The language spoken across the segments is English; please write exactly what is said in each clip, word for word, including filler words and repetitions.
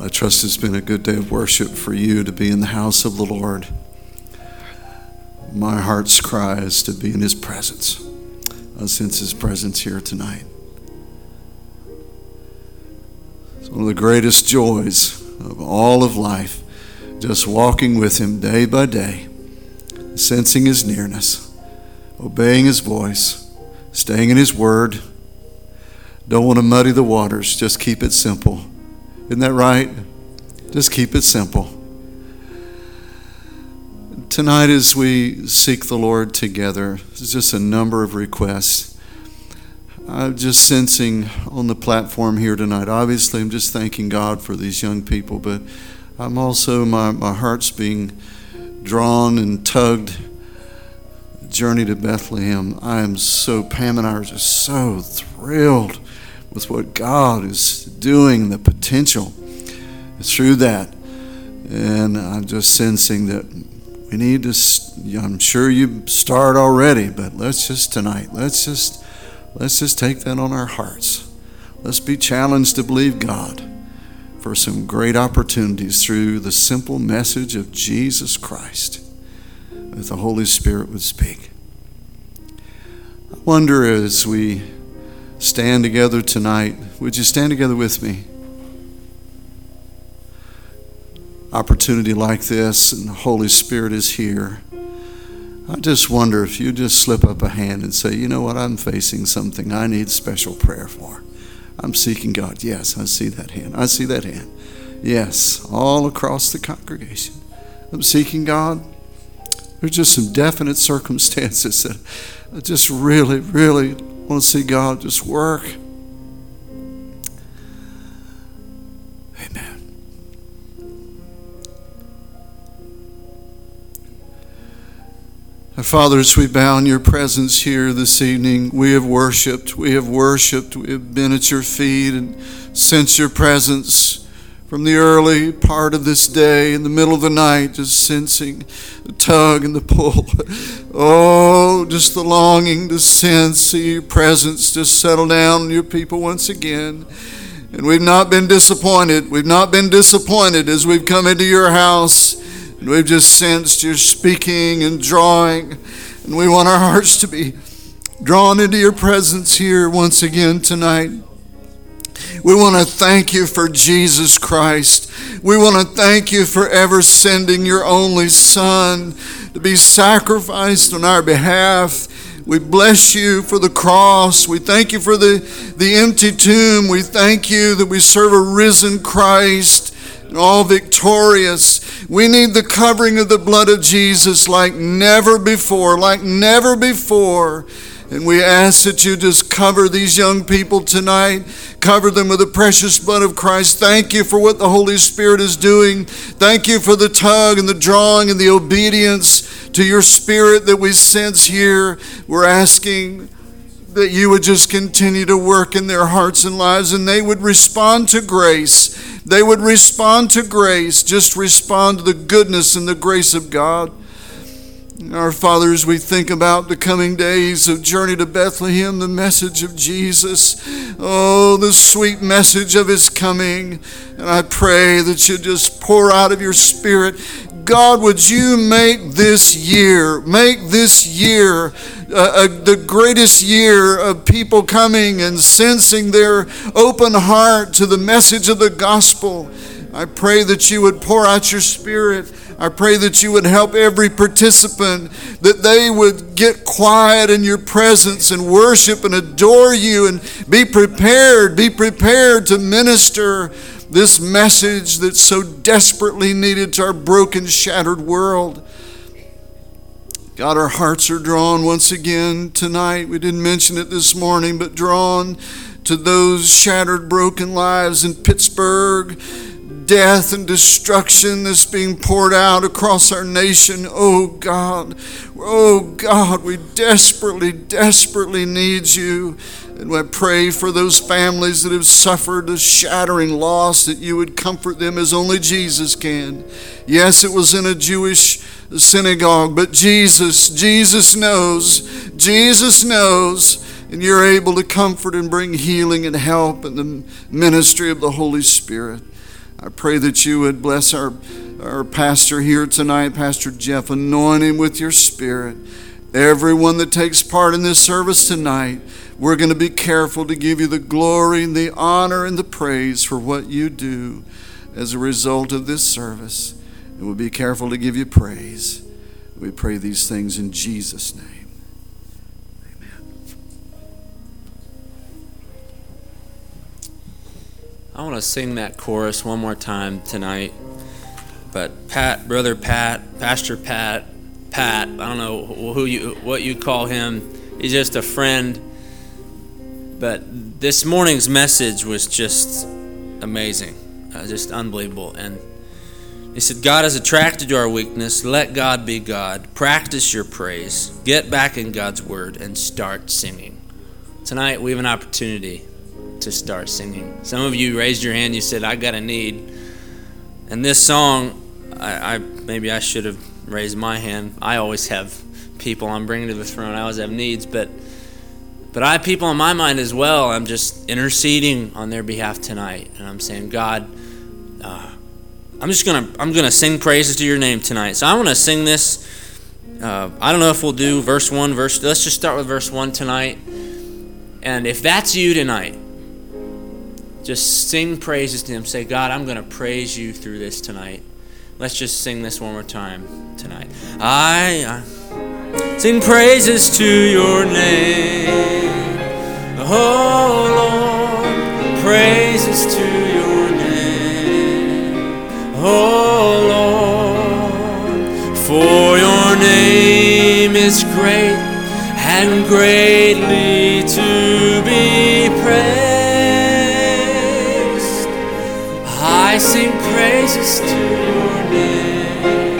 I trust it's been a good day of worship for you to be in the house of the Lord. My heart's cry is to be in His presence. I sense His presence here tonight. It's one of the greatest joys of all of life, just walking with Him day by day, sensing His nearness, obeying His voice, staying in His Word. Don't want to muddy the waters, just keep it simple. Isn't that right? Just keep it simple. Tonight as we seek the Lord together, there's just a number of requests. I'm just sensing on the platform here tonight, obviously I'm just thanking God for these young people, but I'm also, my, my heart's being drawn and tugged. Journey to Bethlehem. I am so, Pam and I are just so thrilled with what God is doing, the potential through that. And I'm just sensing that we need to, I'm sure you started already, but let's just tonight, let's just, let's just take that on our hearts. Let's be challenged to believe God for some great opportunities through the simple message of Jesus Christ that the Holy Spirit would speak. I wonder as we stand together tonight, would you stand together with me? Opportunity like this and the Holy Spirit is here. I just wonder if you just slip up a hand and say, you know what, I'm facing something I need special prayer for. I'm seeking God. Yes, I see that hand. I see that hand. Yes, all across the congregation. I'm seeking God. There's just some definite circumstances that I just really, really want to see God just work. Amen. Our Father, as we bow in your presence here this evening, we have worshiped, we have worshiped, we have been at your feet and sensed your presence from the early part of this day, in the middle of the night, just sensing the tug and the pull. Oh, just the longing to sense, see your presence just settle down on your people once again. And we've not been disappointed. We've not been disappointed as we've come into your house. And we've just sensed your speaking and drawing. And we want our hearts to be drawn into your presence here once again tonight. We want to thank you for Jesus Christ. We want to thank you for ever sending your only Son to be sacrificed on our behalf. We bless you for the cross. We thank you for the, the empty tomb. We thank you that we serve a risen Christ, and all victorious. We need the covering of the blood of Jesus like never before, like never before. And we ask that you just cover these young people tonight. Cover them with the precious blood of Christ. Thank you for what the Holy Spirit is doing. Thank you for the tug and the drawing and the obedience to your Spirit that we sense here. We're asking that you would just continue to work in their hearts and lives, and they would respond to grace. They would respond to grace. Just respond to the goodness and the grace of God. Our Father, as we think about the coming days of Journey to Bethlehem, the message of Jesus, oh, the sweet message of His coming, and I pray that you just pour out of your Spirit. God, would you make this year, make this year uh, uh, the greatest year of people coming and sensing their open heart to the message of the gospel. I pray that you would pour out your Spirit. I pray that you would help every participant, that they would get quiet in your presence and worship and adore you and be prepared, be prepared to minister this message that's so desperately needed to our broken, shattered world. God, our hearts are drawn once again tonight. We didn't mention it this morning, but drawn to those shattered, broken lives in Pittsburgh. Death and destruction that's being poured out across our nation. Oh God, oh God, we desperately, desperately need you. And I pray for those families that have suffered a shattering loss, that you would comfort them as only Jesus can. Yes, it was in a Jewish synagogue, but Jesus, Jesus knows, Jesus knows, and you're able to comfort and bring healing and help in the ministry of the Holy Spirit. I pray that you would bless our, our pastor here tonight, Pastor Jeff. Anoint him with your Spirit. Everyone that takes part in this service tonight, we're going to be careful to give you the glory and the honor and the praise for what you do as a result of this service. And we'll be careful to give you praise. We pray these things in Jesus' name. Amen. I want to sing that chorus one more time tonight. But Pat, Brother Pat, Pastor Pat, Pat, I don't know who you, what you call him. He's just a friend. But this morning's message was just amazing, uh, just unbelievable. And he said, God is attracted to our weakness. Let God be God. Practice your praise. Get back in God's word and start singing. Tonight we have an opportunity to start singing. Some of you raised your hand. You said, I got a need. And this song, I, I maybe I should have raised my hand. I always have people I'm bringing to the throne. I always have needs, but but I have people on my mind as well. I'm just interceding on their behalf tonight, and I'm saying, God, uh, I'm just gonna I'm gonna sing praises to your name tonight. So I want to sing this. Uh, I don't know if we'll do verse one, verse. Let's just start with verse one tonight. And if that's you tonight, just sing praises to him. Say, God, I'm gonna praise you through this tonight. Let's just sing this one more time tonight. I, I sing praises to your name. Oh Lord, praises to your name. Oh Lord, for your name is great and greatly to be praised. I sing praises to your name.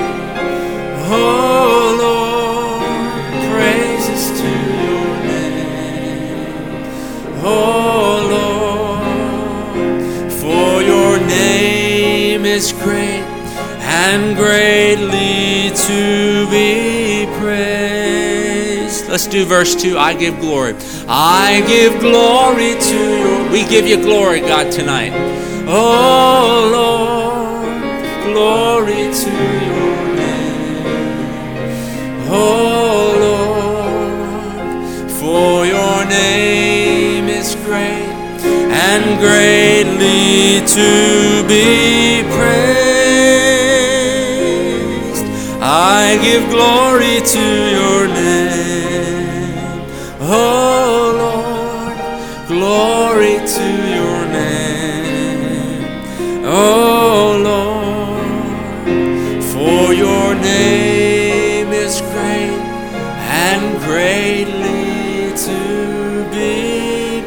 Oh Lord, praises to your name. Oh Lord, for your name is great and greatly to be praised. Let's do verse two. I give glory. I give glory to your. We give you glory, God, tonight. Oh Lord, glory to your name. Oh Lord, for your name is great and greatly to be praised. I give glory to your name. Oh Lord, glory to your name. Oh Lord, for your name is great and greatly to be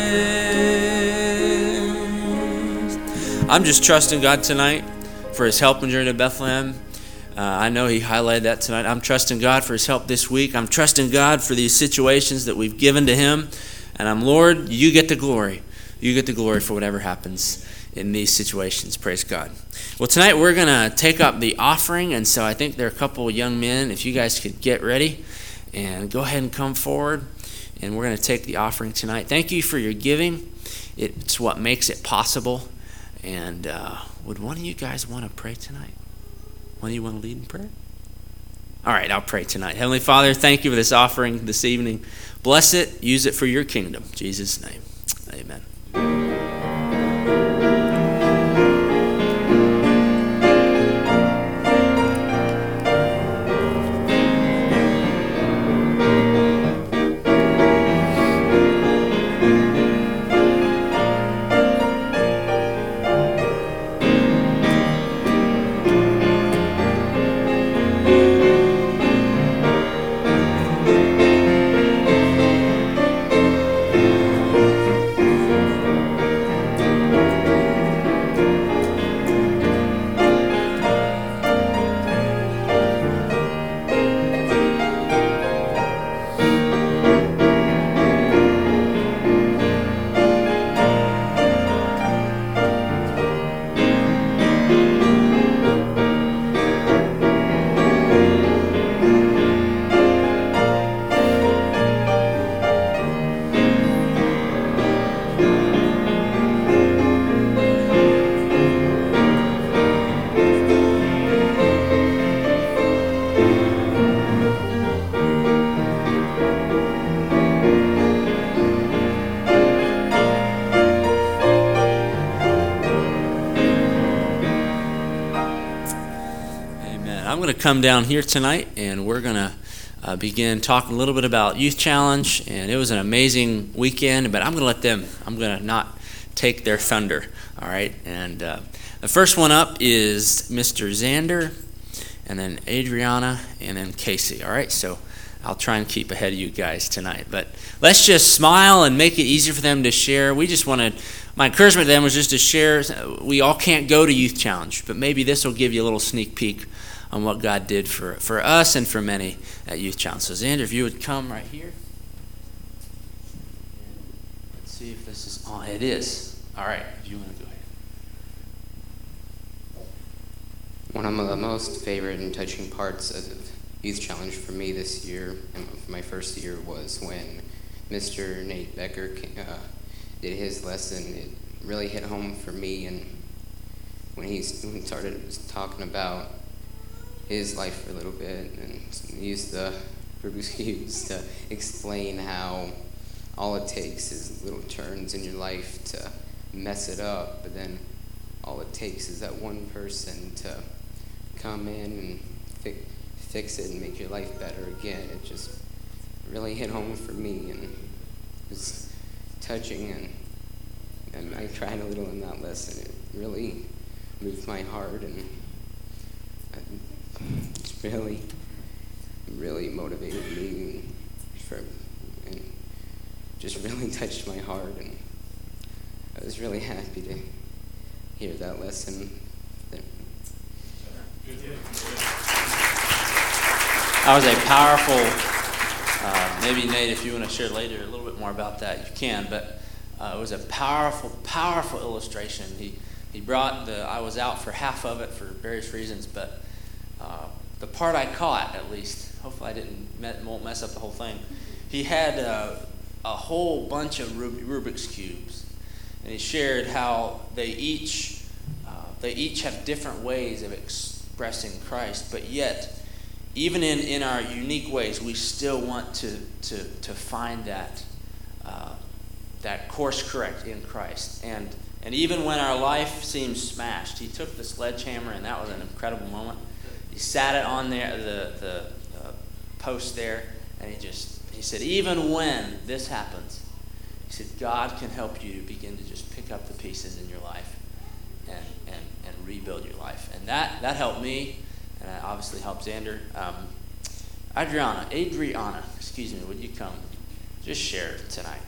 praised. I'm just trusting God tonight for his help in Journey to Bethlehem. Uh, I know he highlighted that tonight. I'm trusting God for his help this week. I'm trusting God for these situations that we've given to him. And I'm, Lord, you get the glory. You get the glory for whatever happens in these situations. Praise God. Well, tonight we're going to take up the offering, and so I think there are a couple of young men. If you guys could get ready and go ahead and come forward, and we're going to take the offering tonight. Thank you for your giving. It's what makes it possible. And uh, would one of you guys want to pray tonight? One of you want to lead in prayer? All right, I'll pray tonight. Heavenly Father, thank you for this offering this evening. Bless it. Use it for your kingdom. In Jesus' name, amen. I'm going to come down here tonight, and we're going to uh, begin talking a little bit about Youth Challenge. And it was an amazing weekend, but I'm going to let them, I'm going to not take their thunder, all right? And uh, the first one up is Mister Xander, and then Adriana, and then Casey, all right? So I'll try and keep ahead of you guys tonight. But let's just smile and make it easier for them to share. We just wanted, my encouragement to them was just to share. We all can't go to Youth Challenge, but maybe this will give you a little sneak peek on what God did for, for us and for many at Youth Challenge. So Xander, if you would come right here. Let's see if this is on. It is. All right, if you want to go ahead. One of the most favorite and touching parts of Youth Challenge for me this year, and for my first year, was when Mister Nate Becker uh, did his lesson. It really hit home for me, and when he started talking about his life for a little bit, and used the Rubik's Cubes to explain how all it takes is little turns in your life to mess it up, but then all it takes is that one person to come in and fix fix it and make your life better again. It just really hit home for me, and it was touching, and, and I cried a little in that lesson. It really moved my heart, and it's really, really motivated me, and, for, and just really touched my heart, and I was really happy to hear that lesson. That was a powerful, uh, maybe Nate, if you want to share later a little bit more about that, you can, but uh, it was a powerful, powerful illustration. He he brought the, I was out for half of it for various reasons, but uh, the part I caught, at least, hopefully I didn't, met, won't mess up the whole thing, he had uh, a whole bunch of Rub- Rubik's Cubes, and he shared how they each, uh, they each have different ways of expressing Christ, but yet, even in, in our unique ways, we still want to to, to find that uh, that course correct in Christ. And and even when our life seems smashed, he took the sledgehammer, and that was an incredible moment. He sat it on there, the the uh, post there, and he just he said, even when this happens, he said, God can help you to begin to just pick up the pieces in your life and and, and rebuild your life. And that that helped me. And it obviously helps Xander. Um, Adriana, Adriana, excuse me, would you come just share tonight?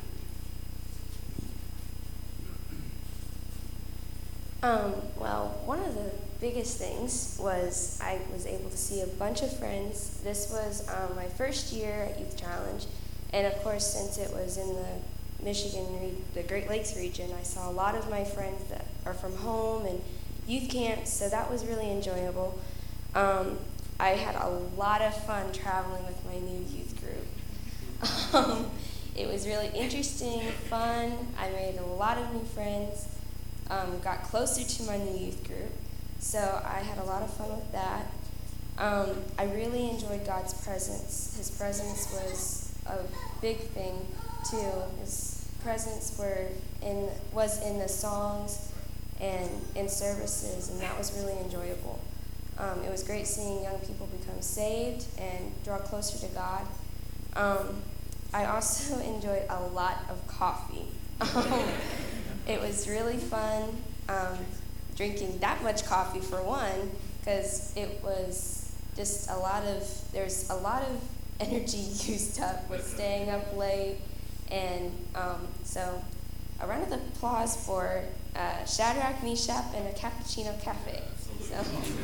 Um, well, one of the biggest things was I was able to see a bunch of friends. This was um, my first year at Youth Challenge, and of course, since it was in the Michigan, re- the Great Lakes region, I saw a lot of my friends that are from home and youth camps, so that was really enjoyable. Um, I had a lot of fun traveling with my new youth group. Um, it was really interesting, fun. I made a lot of new friends, um, got closer to my new youth group, so I had a lot of fun with that. Um, I really enjoyed God's presence. His presence was a big thing, too. His presence were in was in the songs and in services, and that was really enjoyable. Um, it was great seeing young people become saved and draw closer to God. Um, I also enjoyed a lot of coffee. Um, it was really fun um, drinking that much coffee for one, because it was just a lot of, there's a lot of energy used up with staying up late. And um, so a round of applause for uh, Shadrach, Meshach, and a Cappuccino Cafe. So.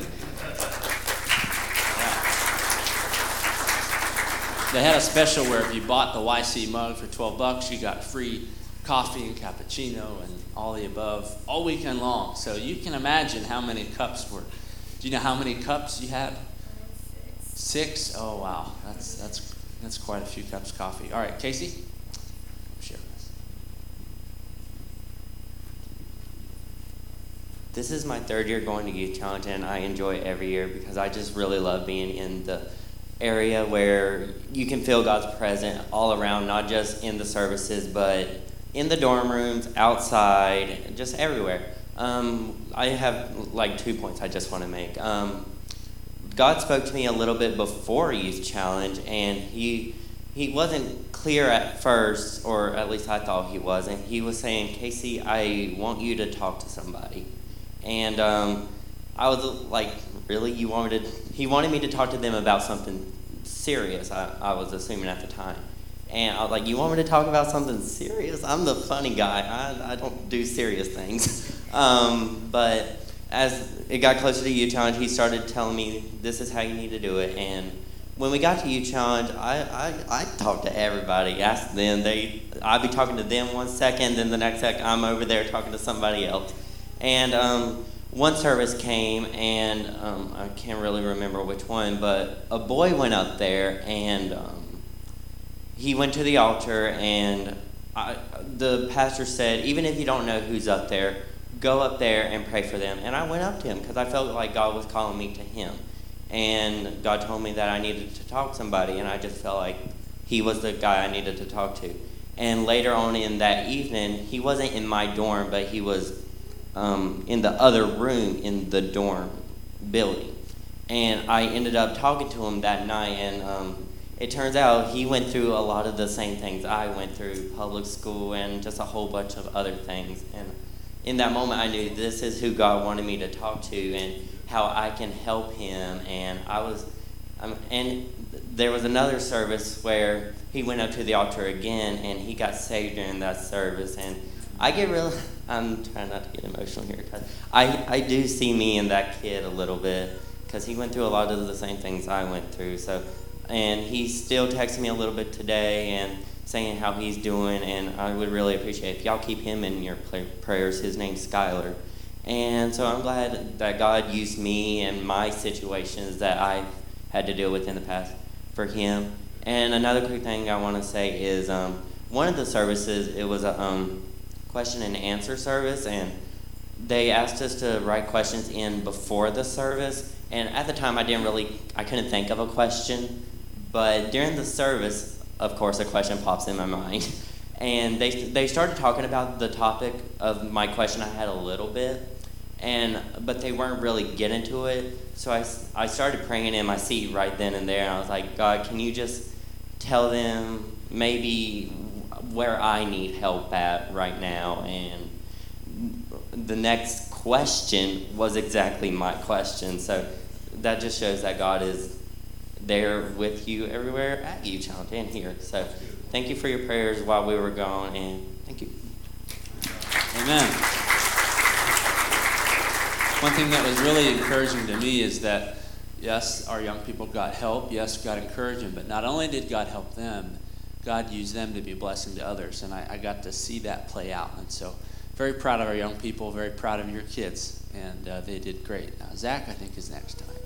They had a special where if you bought the Y C mug for twelve bucks, you got free coffee and cappuccino and all the above all weekend long. So you can imagine how many cups were. Do you know how many cups you had? Six. Six? Oh wow, that's that's that's quite a few cups of coffee. All right, Casey, share with us. This is my third year going to Youth Challenge, and I enjoy it every year because I just really love being in the area where you can feel God's presence all around, not just in the services, but in the dorm rooms, outside, just everywhere. Um, I have like two points I just want to make. Um, God spoke to me a little bit before Youth Challenge, and he he wasn't clear at first, or at least I thought he wasn't. He was saying, Casey, I want you to talk to somebody. And um, I was like, really? You wanted to, he wanted me to talk to them about something serious, I, I was assuming at the time. And I was like, you want me to talk about something serious? I'm the funny guy. I, I don't do serious things. um, but as it got closer to Youth Challenge, he started telling me, this is how you need to do it. And when we got to Youth Challenge, I, I, I talked to everybody, asked them. They, I'd be talking to them one second, then the next second I'm over there talking to somebody else. And um, one service came, and um, I can't really remember which one, but a boy went up there, and um, he went to the altar, and I, the pastor said, even if you don't know who's up there, go up there and pray for them. And I went up to him because I felt like God was calling me to him. And God told me that I needed to talk to somebody, and I just felt like he was the guy I needed to talk to. And later on in that evening, he wasn't in my dorm, but he was um, in the other room in the dorm building. And I ended up talking to him that night, and um, it turns out he went through a lot of the same things I went through, public school and just a whole bunch of other things. And in that moment, I knew this is who God wanted me to talk to and how I can help him. And I was, um, and there was another service where he went up to the altar again, and he got saved during that service. And I get real, I'm trying not to get emotional here, because I, I do see me in that kid a little bit, because he went through a lot of the same things I went through. So, and he still texts me a little bit today and saying how he's doing, and I would really appreciate if y'all keep him in your prayers. His name's Skylar. And so I'm glad that God used me and my situations that I had to deal with in the past for him. And another quick thing I want to say is um, one of the services, it was a um, question and answer service, and they asked us to write questions in before the service. And at the time, I didn't really, I couldn't think of a question. But during the service, of course, a question pops in my mind. And they they started talking about the topic of my question I had a little bit, and but they weren't really getting to it. So I, I started praying in my seat right then and there. And I was like, God, can you just tell them maybe where I need help at right now? And the next question was exactly my question. So that just shows that God is there with you everywhere at Youth Challenge and here. So thank you for your prayers while we were gone, and thank you. Amen. One thing that was really encouraging to me is that, yes, our young people got help. Yes, God encouraged them. But not only did God help them, God used them to be a blessing to others. And I, I got to see that play out. And so very proud of our young people, very proud of your kids. And uh, they did great. Now, Zach, I think, is next time.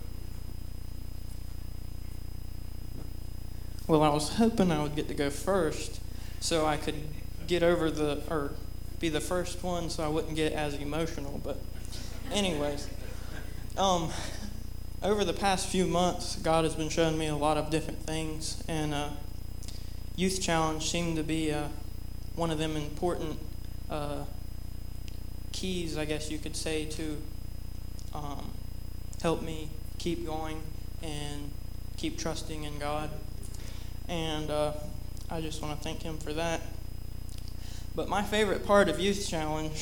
Well, I was hoping I would get to go first so I could get over the, or be the first one so I wouldn't get as emotional. But anyways, um, over the past few months, God has been showing me a lot of different things. And uh, Youth Challenge seemed to be uh, one of them important uh, keys, I guess you could say, to um, help me keep going and keep trusting in God. And uh, I just want to thank him for that. But my favorite part of Youth Challenge,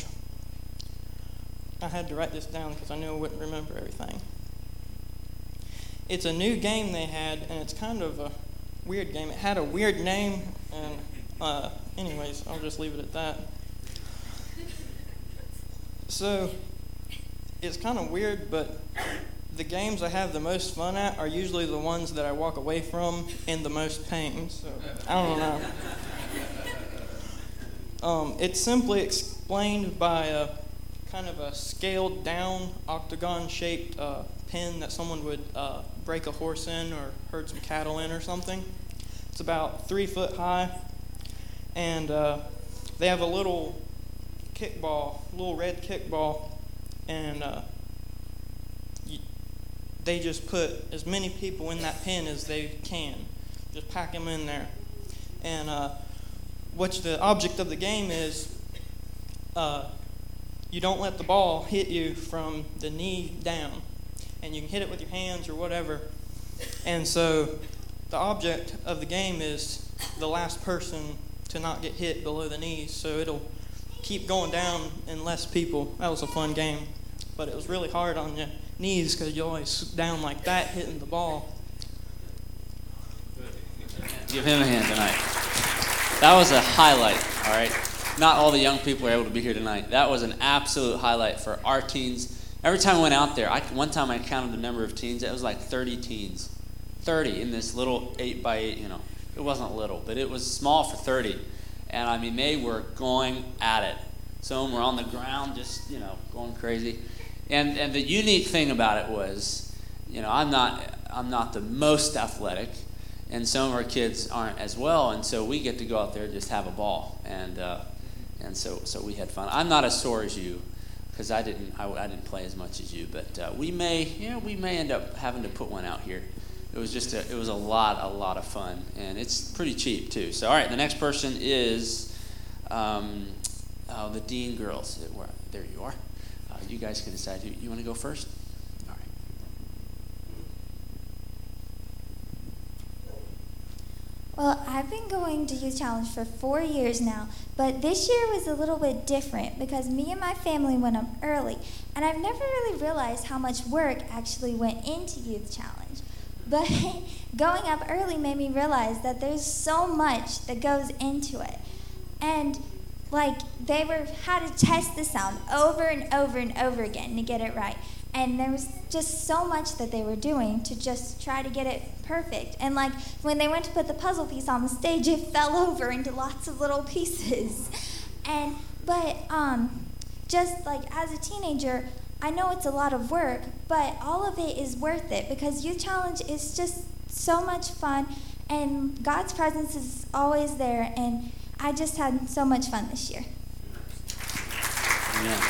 I had to write this down because I knew I wouldn't remember everything. It's a new game they had, and it's kind of a weird game. It had a weird name, and uh, anyways, I'll just leave it at that. So, it's kind of weird, but the games I have the most fun at are usually the ones that I walk away from in the most pain. So I don't know. Um, it's simply explained by a kind of a scaled down octagon shaped uh, pen that someone would uh, break a horse in or herd some cattle in or something. It's about three foot high, and uh, they have a little kickball, little red kickball, and uh, they just put as many people in that pen as they can. Just pack them in there. And uh, what the object of the game is, uh, you don't let the ball hit you from the knee down. and you can hit it with your hands or whatever. And so the object of the game is the last person to not get hit below the knees. So it'll keep going down in less people. That was a fun game. But it was really hard on your knees because you're always down like that hitting the ball. Give him a hand tonight. That was a highlight, all right? Not all the young people were able to be here tonight. That was an absolute highlight for our teens. Every time I went out there, I, one time I counted the number of teens. It was like thirty teens. thirty in this little eight by eight, you know. It wasn't little, but it was small for thirty. And, I mean, they were going at it. Some of them were on the ground just, you know, going crazy. And and the unique thing about it was, you know, I'm not I'm not the most athletic, and some of our kids aren't as well, and so we get to go out there and just have a ball, and uh, and so so we had fun. I'm not as sore as you, because I didn't I, I didn't play as much as you, but uh, we may you know we may end up having to put one out here. It was just a it was a lot a lot of fun, and it's pretty cheap too. So all right, the next person is um, oh, the Dean girls. There you are. Uh, you guys can decide. You, you want to go first? All right. Well, I've been going to Youth Challenge for four years now, but this year was a little bit different because me and my family went up early, and I've never really realized how much work actually went into Youth Challenge. But going up early made me realize that there's so much that goes into it. And like they were had to test the sound over and over and over again to get it right. And there was just so much that they were doing to just try to get it perfect. And like when they went to put the puzzle piece on the stage, it fell over into lots of little pieces. And but um, just like as a teenager, I know it's a lot of work, but all of it is worth it because Youth Challenge is just so much fun, and God's presence is always there, and I just had so much fun this year. Yeah.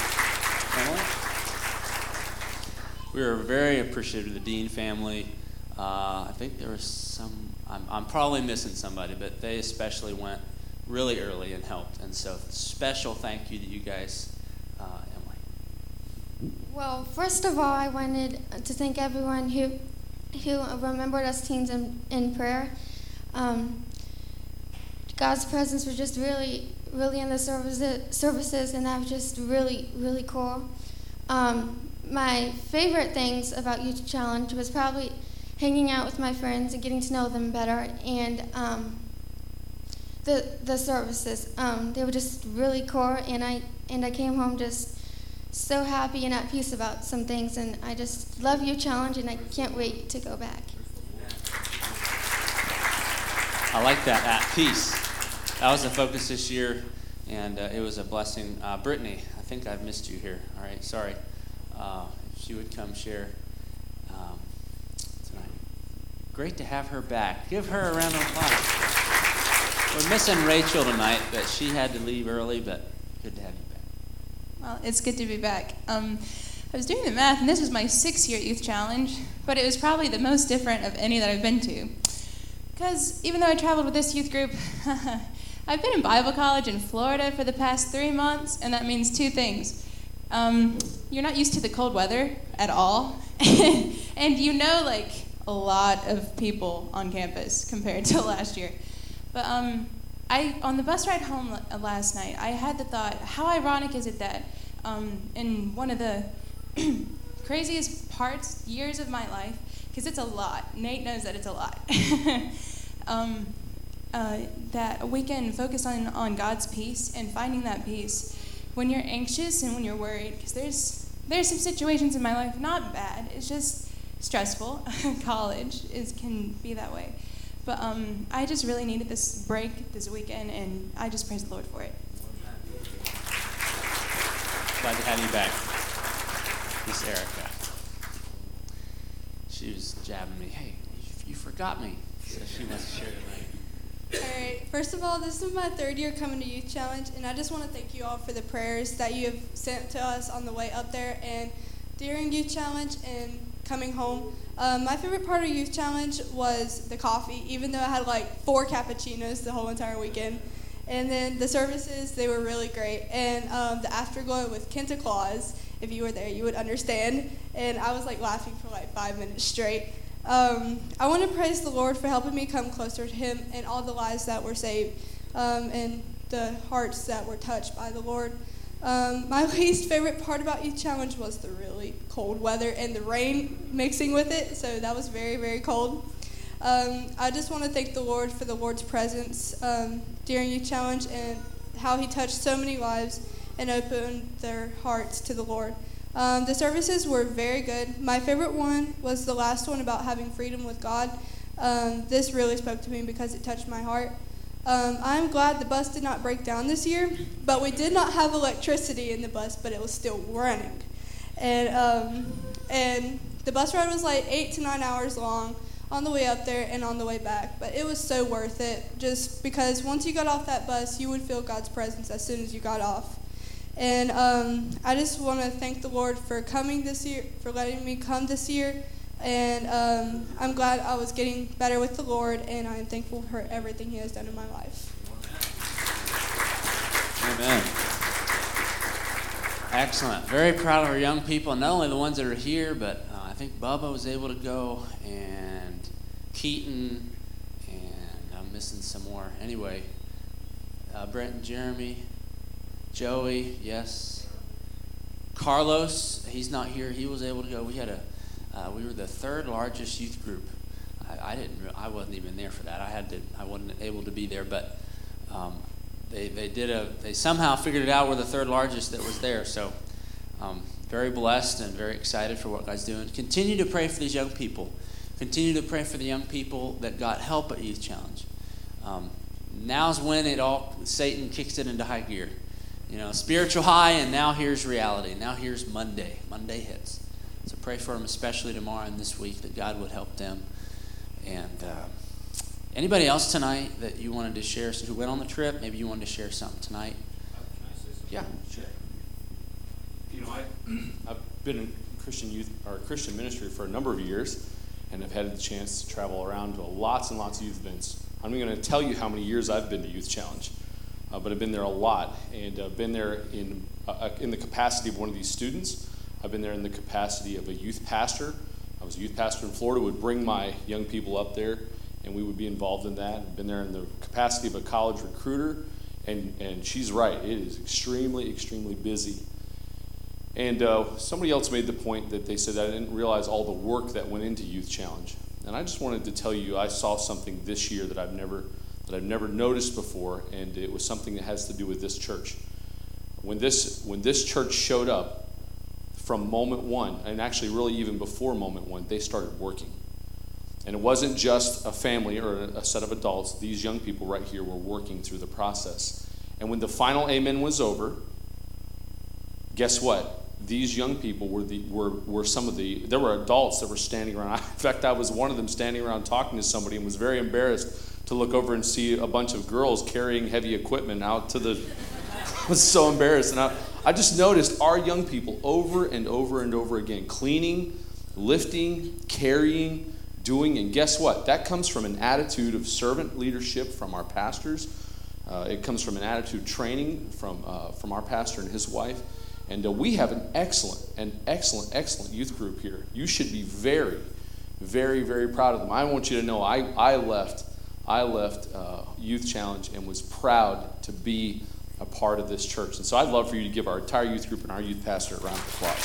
We were very appreciative of the Dean family. Uh, I think there was some, I'm, I'm probably missing somebody, but they especially went really early and helped. And so special thank you to you guys. Uh, Emily. Well, first of all, I wanted to thank everyone who who remembered us teens in, in prayer. Um, God's presence was just really, really in the services, services, and that was just really, really cool. Um, my favorite things about Youth Challenge was probably hanging out with my friends and getting to know them better, and um, the the services. Um, they were just really cool, and I and I came home just so happy and at peace about some things, and I just love Youth Challenge, and I can't wait to go back. I like that, at peace. That was the focus this year, and uh, it was a blessing. Uh, Brittany, I think I've missed you here. All right, sorry. Uh, if she would come share um, tonight. Great to have her back. Give her a round of applause. We're missing Rachel tonight, but she had to leave early, but good to have you back. Well, it's good to be back. Um, I was doing the math, and this was my sixth year at Youth Challenge, but it was probably the most different of any that I've been to. Because even though I traveled with this youth group, I've been in Bible college in Florida for the past three months, and that means two things. Um, you're not used to the cold weather at all, and you know, like, a lot of people on campus compared to last year. But um, I, on the bus ride home last night, I had the thought, how ironic is it that um, in one of the craziest parts, years of my life, because it's a lot, Nate knows that it's a lot, um, uh, that we can focus on, on God's peace and finding that peace when you're anxious and when you're worried, because there's, there's some situations in my life, not bad, it's just stressful. College is can be that way. But um, I just really needed this break this weekend, and I just praise the Lord for it. Glad to have you back, Miss Erica. She was jabbing me. Hey, you forgot me. So she must share tonight. All right. First of all, this is my third year coming to Youth Challenge, and I just want to thank you all for the prayers that you have sent to us on the way up there and during Youth Challenge and coming home. Um, my favorite part of Youth Challenge was the coffee, even though I had like four cappuccinos the whole entire weekend. And then the services, they were really great. And um, the afterglow with Kenta Claus if you were there, you would understand. And I was like laughing for like five minutes straight. Um, I want to praise the Lord for helping me come closer to Him and all the lives that were saved um, and the hearts that were touched by the Lord. Um, my least favorite part about Youth Challenge was the really cold weather and the rain mixing with it, so that was very, very cold. Um, I just want to thank the Lord for the Lord's presence um, during Youth Challenge and how He touched so many lives and opened their hearts to the Lord. Um, the services were very good. My favorite one was the last one about having freedom with God. Um, this really spoke to me because it touched my heart. Um, I'm glad the bus did not break down this year, but we did not have electricity in the bus, but it was still running. And um, and the bus ride was like eight to nine hours long on the way up there and on the way back, but it was so worth it just because once you got off that bus, you would feel God's presence as soon as you got off. And um, I just want to thank the Lord for coming this year, for letting me come this year. And um, I'm glad I was getting better with the Lord, and I am thankful for everything He has done in my life. Amen. Excellent. Very proud of our young people, not only the ones that are here, but uh, I think Bubba was able to go, and Keaton, and I'm missing some more. Anyway, uh, Brent and Jeremy, Joey, yes. Carlos, he's not here. He was able to go. We had a Uh, we were the third largest youth group. I, I didn't. I wasn't even there for that. I had to. I wasn't able to be there. But um, they they did a. They somehow figured it out. We're the third largest that was there. So um, very blessed and very excited for what God's doing. Continue to pray for these young people. Continue to pray for the young people that got help at Youth Challenge. Um, now's when it all. Satan kicks it into high gear. You know, spiritual high, and now here's reality. Now here's Monday. Monday hits. So pray for them, especially tomorrow and this week, that God would help them. And uh, anybody else tonight that you wanted to share, who went on the trip, maybe you wanted to share something tonight? Uh, can I say something? Yeah, sure. You know, I, I've been in Christian youth or Christian ministry for a number of years, and I've had the chance to travel around to lots and lots of youth events. I'm going to tell you how many years I've been to Youth Challenge, uh, but I've been there a lot, and I've been there in uh, in the capacity of one of these students. I've been there in the capacity of a youth pastor. I was a youth pastor in Florida, would bring my young people up there, and we would be involved in that. I've been there in the capacity of a college recruiter, and, and she's right. It is extremely, extremely busy. And uh, somebody else made the point that they said that I didn't realize all the work that went into Youth Challenge. And I just wanted to tell you, I saw something this year that I've never that I've never noticed before, and it was something that has to do with this church. When this when this church showed up, from moment one, and actually really even before moment one, they started working. And it wasn't just a family or a set of adults. These young people right here were working through the process. And when the final amen was over, guess what? These young people were the were, were some of the, there were adults that were standing around. In fact, I was one of them standing around talking to somebody and was very embarrassed to look over and see a bunch of girls carrying heavy equipment out to the, I was so embarrassed. And I, I just noticed our young people over and over and over again, cleaning, lifting, carrying, doing, and guess what? That comes from an attitude of servant leadership from our pastors. Uh, it comes from an attitude of training from uh, from our pastor and his wife. And uh, we have an excellent, an excellent, excellent youth group here. You should be very, very, very proud of them. I want you to know I, I left, I left uh, Youth Challenge and was proud to be a part of this church. And so I'd love for you to give our entire youth group and our youth pastor a round of applause.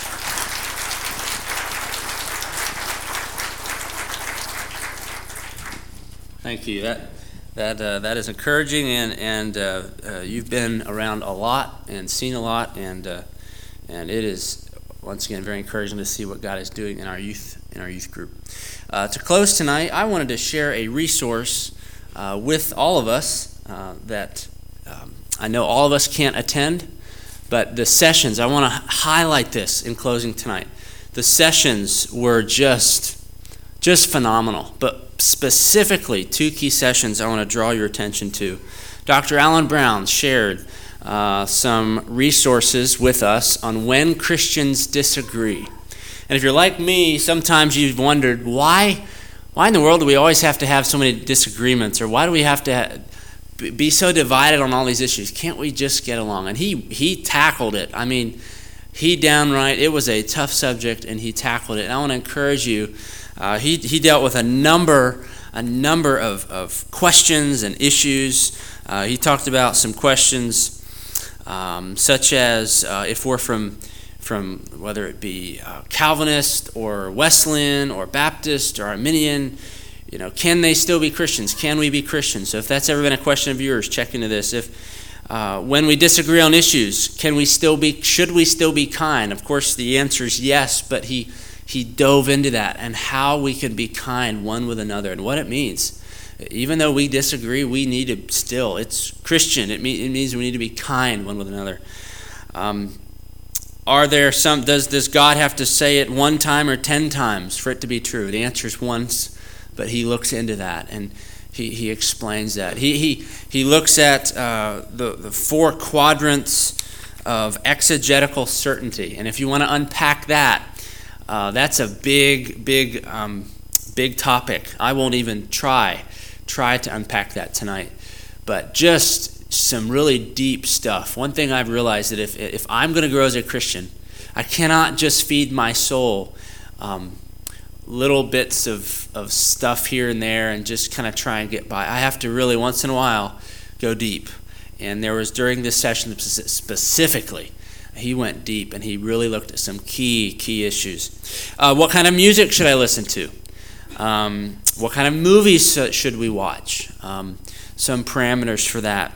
Thank you. That that uh, that is encouraging, and and uh, uh, you've been around a lot and seen a lot, and uh, and it is once again very encouraging to see what God is doing in our youth in our youth group. Uh, to close tonight, I wanted to share a resource uh, with all of us uh, that. Um, I know all of us can't attend, but the sessions, I want to highlight this in closing tonight. The sessions were just, just phenomenal, but specifically two key sessions I want to draw your attention to. Doctor Alan Brown shared uh, some resources with us on when Christians disagree. And if you're like me, sometimes you've wondered, why, why in the world do we always have to have so many disagreements, or why do we have to have, be so divided on all these issues? Can't we just get along? And he he tackled it. I mean, He downright, it was a tough subject, and he tackled it. And I want to encourage you, uh, he, he dealt with a number a number of, of questions and issues. Uh, he talked about some questions um, such as uh, if we're from, from whether it be uh, Calvinist or Wesleyan or Baptist or Arminian, you know, can they still be Christians? Can we be Christians? So if that's ever been a question of yours, check into this. If uh, when we disagree on issues, can we still be? Should we still be kind? Of course, the answer is yes. But he he dove into that and how we can be kind one with another and what it means. Even though we disagree, we need to still. It's Christian. It, mean, it means we need to be kind one with another. Um, are there some? Does does God have to say it one time or ten times for it to be true? The answer is once. But he looks into that and he, he explains that. He he he looks at uh, the the four quadrants of exegetical certainty, and if you want to unpack that, uh, that's a big big um, big topic. I won't even try try to unpack that tonight, but just some really deep stuff. One thing I've realized that if if I'm going to grow as a Christian, I cannot just feed my soul Um, little bits of, of stuff here and there and just kind of try and get by. I have to really, once in a while, go deep. And there was, during this session specifically, he went deep and he really looked at some key, key issues. Uh, what kind of music should I listen to? Um, what kind of movies should we watch? Um, some parameters for that.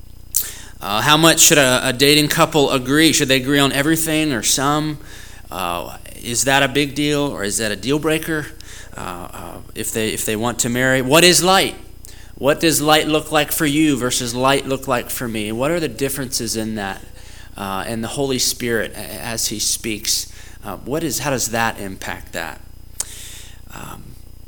Uh, how much should a, a dating couple agree? Should they agree on everything or some? Uh, is that a big deal, or is that a deal breaker? Uh, uh, if they if they want to marry, what is light? What does light look like for you versus light look like for me? What are the differences in that? Uh, and the Holy Spirit, as He speaks, uh, what is? How does that impact that? Um,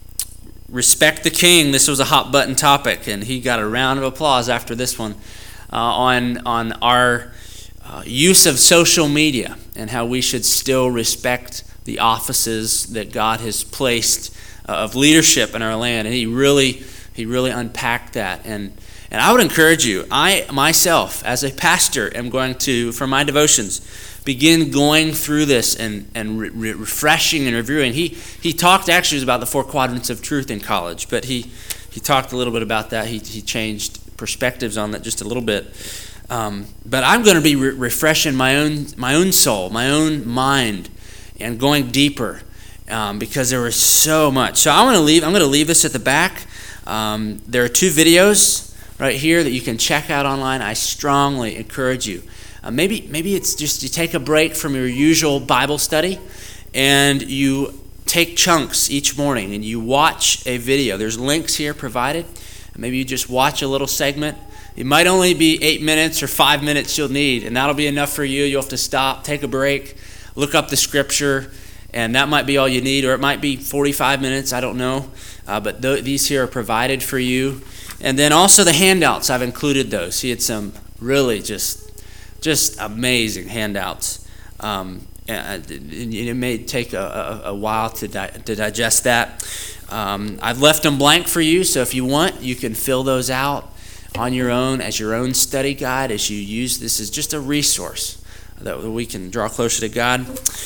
respect the King. This was a hot button topic, and he got a round of applause after this one uh, on on our. Uh, use of social media and how we should still respect the offices that God has placed uh, of leadership in our land. And he really, he really unpacked that. And and I would encourage you, I myself, as a pastor, am going to, for my devotions, begin going through this and, and re- re- refreshing and reviewing. He he talked actually about the four quadrants of truth in college, but he, he talked a little bit about that. He, he changed perspectives on that just a little bit. Um, but I'm going to be re- refreshing my own my own soul, my own mind, and going deeper um, because there was so much. So I want to leave. I'm going to leave this at the back. Um, there are two videos right here that you can check out online. I strongly encourage you. Uh, maybe maybe it's just you take a break from your usual Bible study, and you take chunks each morning and you watch a video. There's links here provided. Maybe you just watch a little segment. It might only be eight minutes or five minutes you'll need, and that'll be enough for you. You'll have to stop, take a break, look up the scripture, and that might be all you need, or it might be forty-five minutes, I don't know. Uh, but th- these here are provided for you. And then also the handouts, I've included those. He had some really just just amazing handouts. Um, and it may take a, a, a while to, di- to digest that. Um, I've left them blank for you, so if you want, you can fill those out on your own as your own study guide as you use this as just a resource that we can draw closer to God.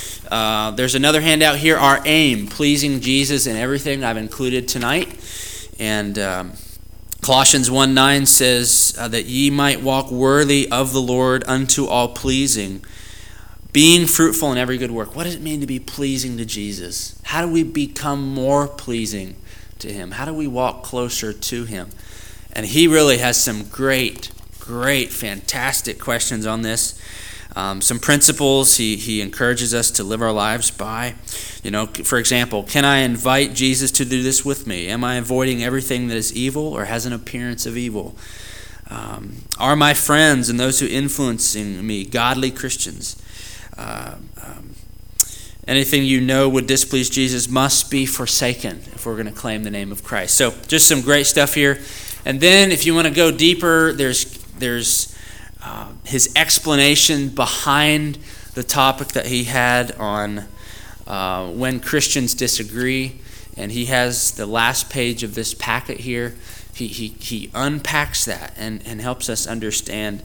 Uh, there's another handout here, our aim, pleasing Jesus in everything I've included tonight. And um, Colossians one nine says uh, that ye might walk worthy of the Lord unto all pleasing, being fruitful in every good work. What does it mean to be pleasing to Jesus? How do we become more pleasing to Him? How do we walk closer to Him? And he really has some great, great, fantastic questions on this. Um, some principles he, he encourages us to live our lives by. You know, for example, can I invite Jesus to do this with me? Am I avoiding everything that is evil or has an appearance of evil? Um, are my friends and those who influencing me godly Christians? Uh, um, anything you know would displease Jesus must be forsaken if we're going to claim the name of Christ. So just some great stuff here. And then if you want to go deeper, there's there's uh, his explanation behind the topic that he had on uh, when Christians disagree. And he has the last page of this packet here. He he, he unpacks that and, and helps us understand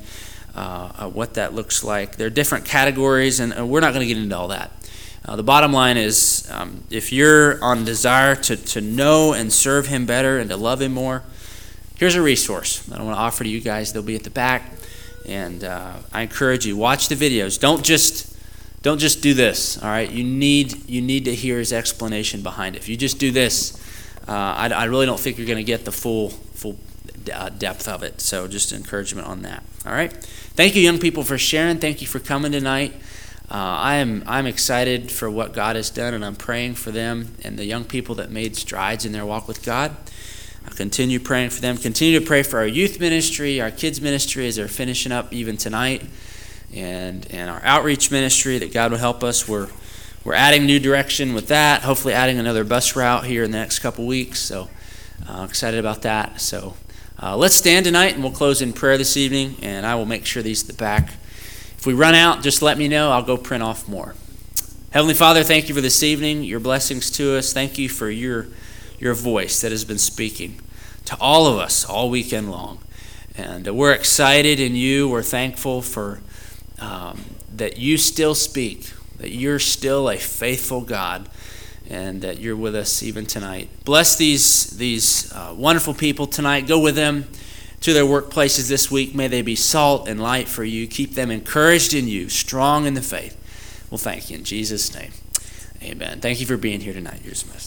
uh, uh, what that looks like. There are different categories, and uh, we're not going to get into all that. Uh, the bottom line is, um, if you're on desire to, to know and serve him better and to love him more, here's a resource that I want to offer to you guys. They'll be at the back, and uh, I encourage you, watch the videos. Don't just don't just do this. All right, you need you need to hear his explanation behind it. If you just do this, uh, I, I really don't think you're going to get the full full uh, depth of it. So just encouragement on that. All right. Thank you, young people, for sharing. Thank you for coming tonight. Uh, I am I'm excited for what God has done, and I'm praying for them and the young people that made strides in their walk with God. I'll continue praying for them. Continue to pray for our youth ministry, our kids ministry as they're finishing up even tonight, and and our outreach ministry, that God will help us. We're we're adding new direction with that. Hopefully, adding another bus route here in the next couple weeks. So uh, excited about that. So uh, let's stand tonight, and we'll close in prayer this evening. And I will make sure these at the back. If we run out, just let me know. I'll go print off more. Heavenly Father, thank you for this evening, your blessings to us. Thank you for your, your voice that has been speaking to all of us all weekend long. And we're excited in you. We're thankful for um, that you still speak, that you're still a faithful God, and that you're with us even tonight. Bless these, these uh, wonderful people tonight. Go with them to their workplaces this week. May they be salt and light for you. Keep them encouraged in you, strong in the faith. Well, thank you in Jesus' name. Amen. Thank you for being here tonight. You're dismissed.